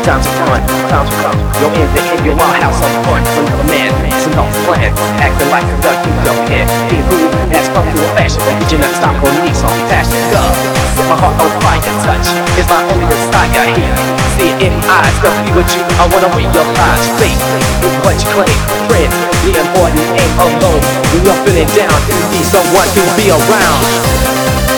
time to run, time to come. You're in your wild house on fun. Another man, it's an old plan. Acting like a duck, you don't care. Being rude, that's come to a fashion. But you're not stop on me, so I'm passion. Set my heart on fire, touch. It's my only desire here. See it in my eyes, don't be with you. I wanna realize faith is what you claim. Friends, the important ain't alone. When you're feeling down, you need someone to be around.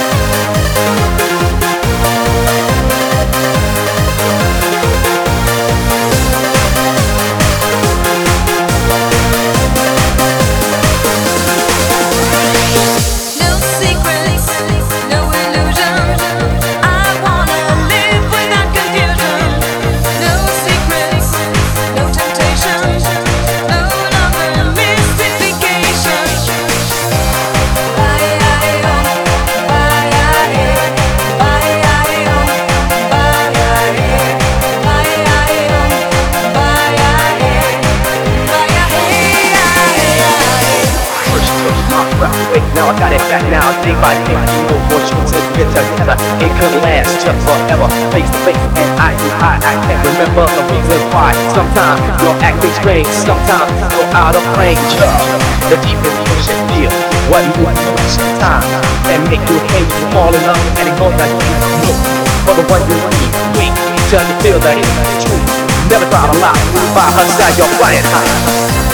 Now I got it back now, day by day. You know what you said, together. It could last just forever. Face to face and eye to eye. I can't remember the reason why. Sometimes you're acting strange, sometimes you're out of range. The deepest you should feel what you want time and make you hate you fall in love and ignore that you look for the one you need. Wait till you feel that it's true. Never try to lie by her side, you're flying high.